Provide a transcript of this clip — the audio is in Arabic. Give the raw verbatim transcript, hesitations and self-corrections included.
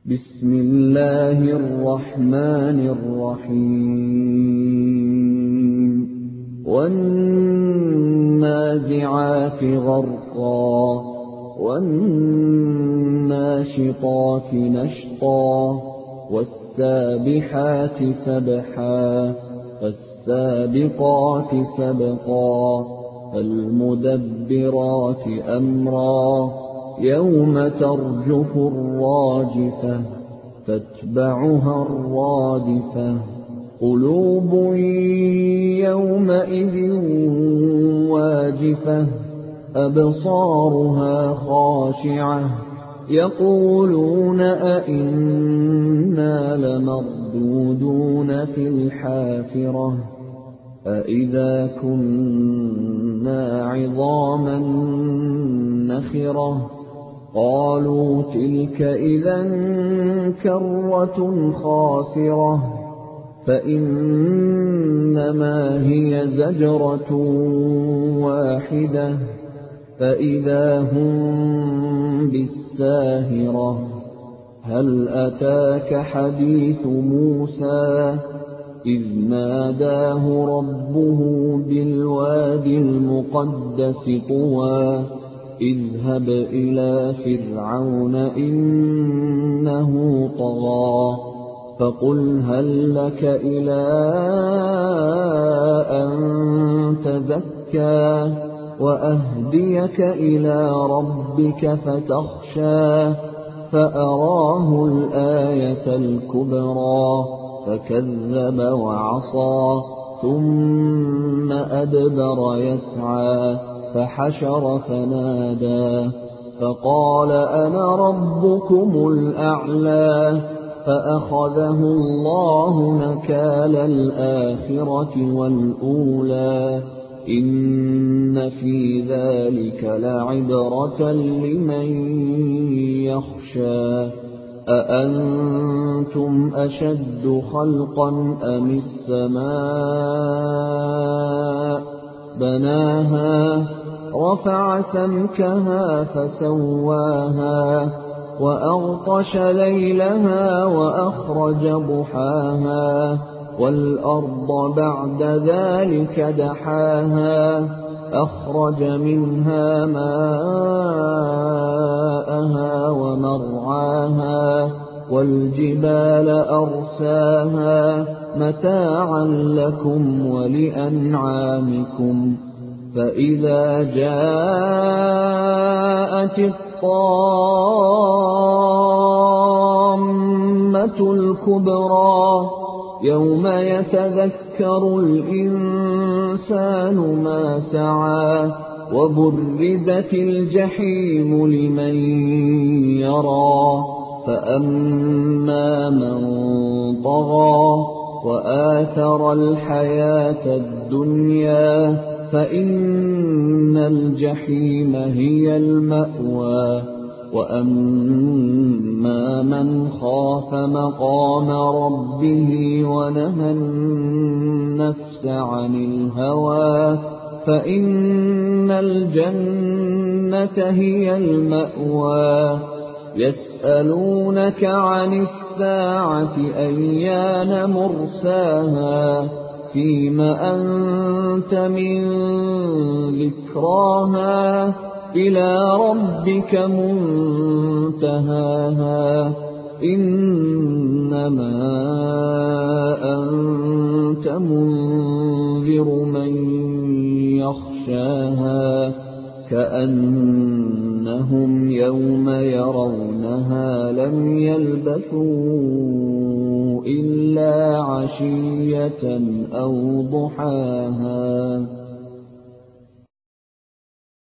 بسم الله الرحمن الرحيم والنازعات غرقا والناشطات نشطا والسابحات سبحا فالسابقات سبقا فالمدبرات أمرا يوم ترجف الراجفة تتبعها الرادفة قلوب يومئذ واجفة أبصارها خاشعة يقولون أئنا لمردودون في الحافرة أئذا كنا عظاما نخرة قالوا تلك إذا كرة خاسرة فإنما هي زجرة واحدة فإذا هم بالساهرة هل أتاك حديث موسى إذ ناداه ربه بالوادي المقدس طوى اذهب إلى فرعون إنه طغى فقل هل لك إلى أن تزكى وأهديك إلى ربك فتخشى فأراه الآية الكبرى فكذب وعصى ثم أدبر يسعى فحشر فنادى فقال أنا ربكم الأعلى فأخذه الله نكال الآخرة والأولى إن في ذلك لعبرة لمن يخشى أأنتم أشد خلقا أم السماء بناها رفع سمكها فسواها وأغطش ليلها وأخرج ضحاها والأرض بعد ذلك دحاها أخرج منها ماءها ومرعاها والجبال أرساها متاعا لكم ولأنعامكم فإذا جاءت الطامة الكبرى يوم يتذكر الإنسان ما سعى وبرزت الجحيم لمن يرى فأما من طغى وآثر الحياة الدنيا فإن الجحيم هي المأوى وأما من خاف مقام ربه ونهى النفس عن الهوى فإن الجنة هي المأوى يسألونك عن الساعة أيان مرساها فيم أنت من ذكراها إلى ربك منتهاها إنما أنت منذر من يخشاها كأنهم يوم يرونها لم يلبثوا إلا عشية أو ضحاها